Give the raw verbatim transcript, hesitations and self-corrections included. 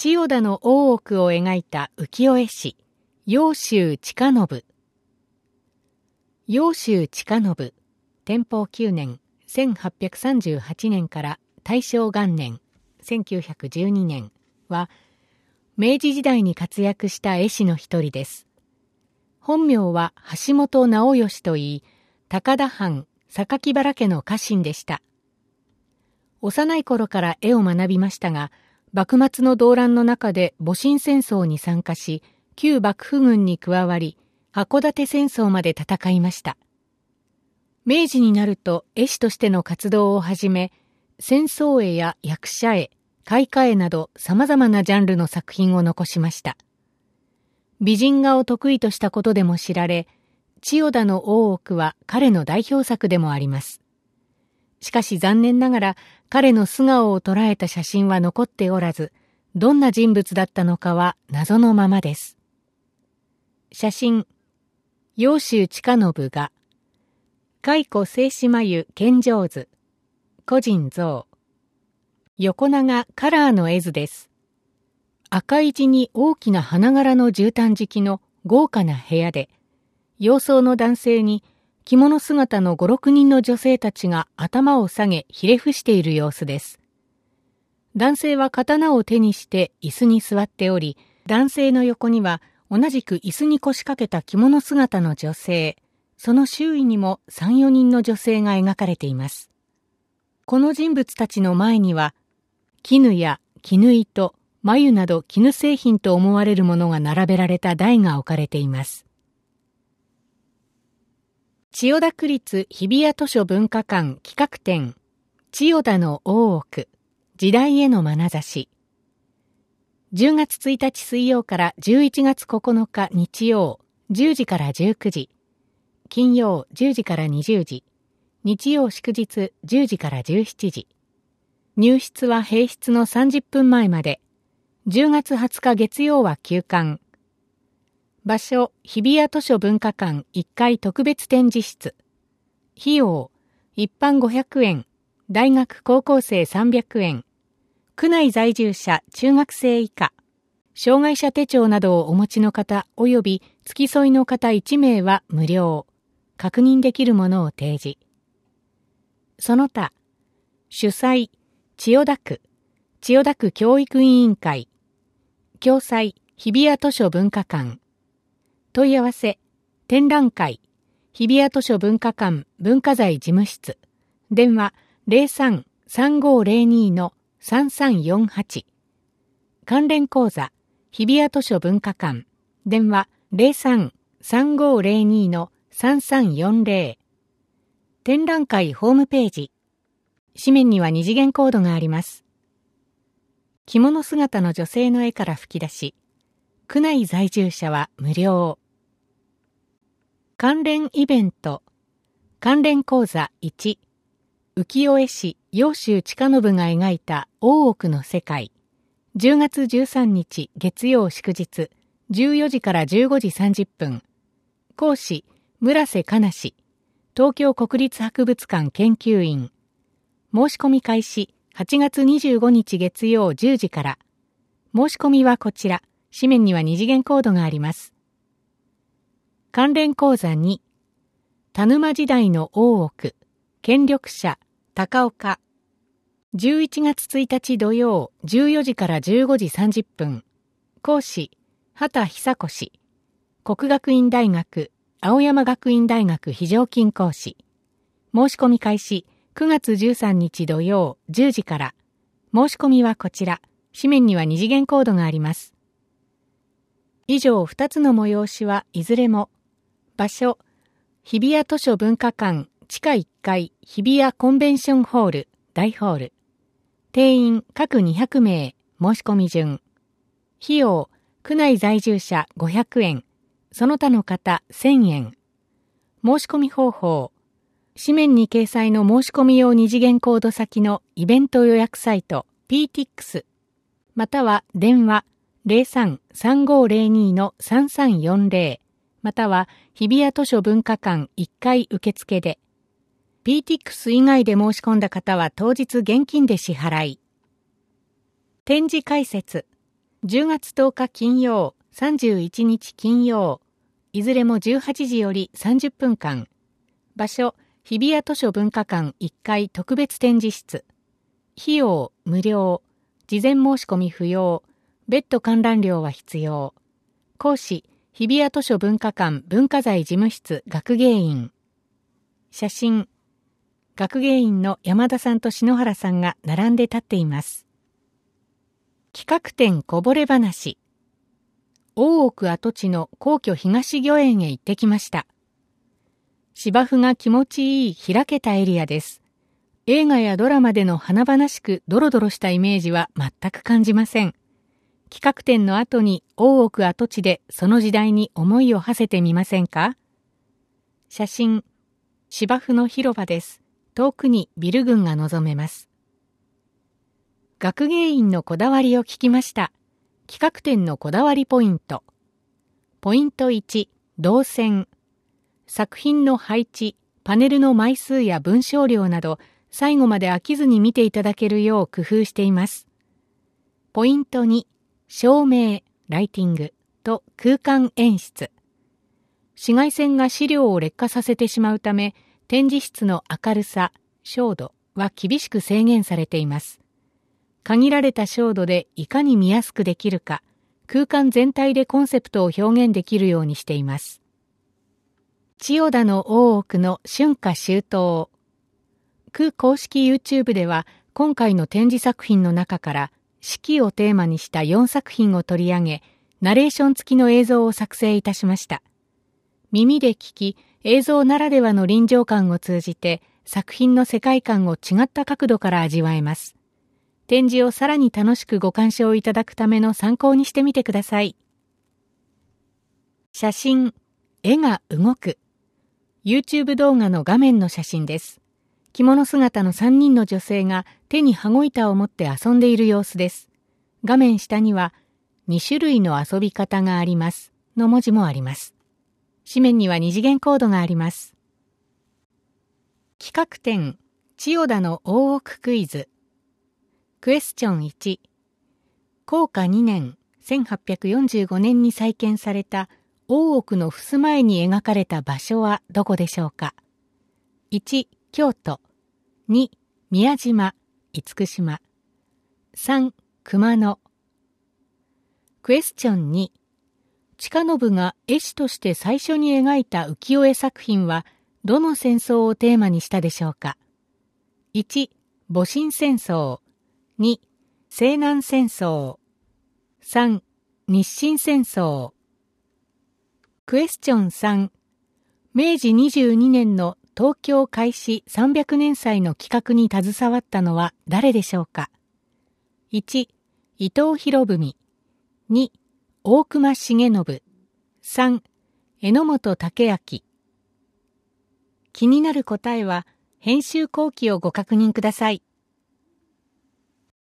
千代田の大奥を描いた浮世絵師、揚州親信。揚州親信、天保きゅうねん、せんはっぴゃくさんじゅうはちねんから大正元年、せんきゅうひゃくじゅうにねんは、明治時代に活躍した絵師の一人です。本名は橋本直義といい、高田藩榊原家の家臣でした。幼い頃から絵を学びましたが、幕末の動乱の中で戊辰戦争に参加し、旧幕府軍に加わり、箱館戦争まで戦いました。明治になると絵師としての活動を始め、戦争絵や役者絵、開花絵など様々なジャンルの作品を残しました。美人画を得意としたことでも知られ、千代田の大奥は彼の代表作でもあります。しかし残念ながら彼の素顔を捉えた写真は残っておらず、どんな人物だったのかは謎のままです。写真、揚州親信が、蚕静止眉献上図、個人像。横長カラーの絵図です。赤い地に大きな花柄の絨毯敷きの豪華な部屋で、洋装の男性に着物姿のご、ろくにんの女性たちが頭を下げひれ伏している様子です。男性は刀を手にして椅子に座っており、男性の横には同じく椅子に腰掛けた着物姿の女性、その周囲にもさん、よにんの女性が描かれています。この人物たちの前には、絹や絹糸、繭など絹製品と思われるものが並べられた台が置かれています。千代田区立日比谷図書文化館企画展、千代田の大奥、時代への眼差し。じゅうがつついたち水曜からじゅういちがつここのか日曜、じゅうじからじゅうくじ、金曜じゅうじからにじゅうじ、日曜祝日じゅうじからじゅうしちじ。入室は閉室のさんじゅっぷんまえまで。じゅうがつはつか月曜は休館。場所、日比谷図書文化館いっかい特別展示室。費用、一般ごひゃくえん、大学高校生さんびゃくえん。区内在住者中学生以下。障害者手帳などをお持ちの方及び付き添いの方いちめいは無料。確認できるものを提示。その他、主催、千代田区、千代田区教育委員会。共催、日比谷図書文化館。問い合わせ、展覧会、日比谷図書文化館文化財事務室。電話 ゼロさん さんごーゼロに のさんさんよんはち。関連講座、日比谷図書文化館。電話 ゼロさん さんごーゼロに のさんさんよんゼロ。展覧会ホームページ。紙面には二次元コードがあります。着物姿の女性の絵から吹き出し、区内在住者は無料。関連イベント、関連講座いち、浮世絵師揚州親信が描いた大奥の世界、じゅうがつじゅうさんにち月曜祝日、じゅうよじからじゅうごじさんじゅっぷん、講師、村瀬かな氏、東京国立博物館研究員、申し込み開始、はちがつにじゅうごにち月曜じゅうじから、申し込みはこちら、紙面には二次元コードがあります。関連講座に、田沼時代の大奥、権力者、高岡。じゅういちがつついたち土曜、じゅうよじからじゅうごじさんじゅっぷん。講師、畑久子氏。國學院大学、青山学院大学非常勤講師。申し込み開始、くがつじゅうさんにち土曜、じゅうじから。申し込みはこちら、紙面には二次元コードがあります。以上ふたつの催しはいずれも、場所、日比谷図書文化館地下いっかい日比谷コンベンションホール大ホール。定員各にひゃくめい、申し込み順。費用、区内在住者ごひゃくえん、その他の方せんえん。申し込み方法、紙面に掲載の申し込み用二次元コード先のイベント予約サイト ピーティックス、または電話 ゼロさん さんごーゼロに のさんさんよんゼロ、または日比谷図書文化館いっかい受付で、ピーティックス 以外で申し込んだ方は当日現金で支払い。展示解説、 じゅうがつとおか金曜、さんじゅういちにち金曜、いずれもじゅうはちじよりさんじゅっぷんかん。場所、日比谷図書文化館いっかい特別展示室。費用、無料。事前申し込み不要。別途観覧料は必要。講師、日比谷図書文化館文化財事務室学芸員。写真、学芸員の山田さんと篠原さんが並んで立っています。企画展こぼれ話。大奥跡地の皇居東御苑へ行ってきました。芝生が気持ちいい開けたエリアです。映画やドラマでの華々しくドロドロしたイメージは全く感じません。企画展の後に大奥跡地でその時代に思いを馳せてみませんか？写真、芝生の広場です。遠くにビル群が望めます。学芸員のこだわりを聞きました。企画展のこだわりポイント。ポイントいち、動線。作品の配置、パネルの枚数や文章量など、最後まで飽きずに見ていただけるよう工夫しています。ポイントに、照明、ライティングと空間演出。紫外線が資料を劣化させてしまうため、展示室の明るさ、照度は厳しく制限されています。限られた照度でいかに見やすくできるか、空間全体でコンセプトを表現できるようにしています。千代田の大奥の春夏秋冬。区公式 YouTube では、今回の展示作品の中から、四季をテーマにしたよんさく品を取り上げ、ナレーション付きの映像を作成いたしました。耳で聞き、映像ならではの臨場感を通じて、作品の世界観を違った角度から味わえます。展示をさらに楽しくご鑑賞いただくための参考にしてみてください。写真、絵が動く。YouTube 動画の画面の写真です。着物姿のさんにんの女性が手に羽子板を持って遊んでいる様子です。画面下には、にしゅるいの遊び方がありますの文字もあります。紙面には二次元コードがあります。企画展、千代田の大奥クイズ。クエスチョンいち。弘化にねん、せんはっぴゃくよんじゅうごねんに再建された大奥の襖絵に描かれた場所はどこでしょうか？いち、京都。に、宮島、厳島。さん、熊野。クエスチョンに。近信が絵師として最初に描いた浮世絵作品はどの戦争をテーマにしたでしょうか？いち、戊辰戦争。に、西南戦争。さん、日清戦争。クエスチョンさん。めいじにじゅうにねんの東京開市さんびゃくねん祭の企画に携わったのは誰でしょうか？いち、伊藤博文。に、大隈重信。さん、榎本武明。気になる答えは編集後期をご確認ください。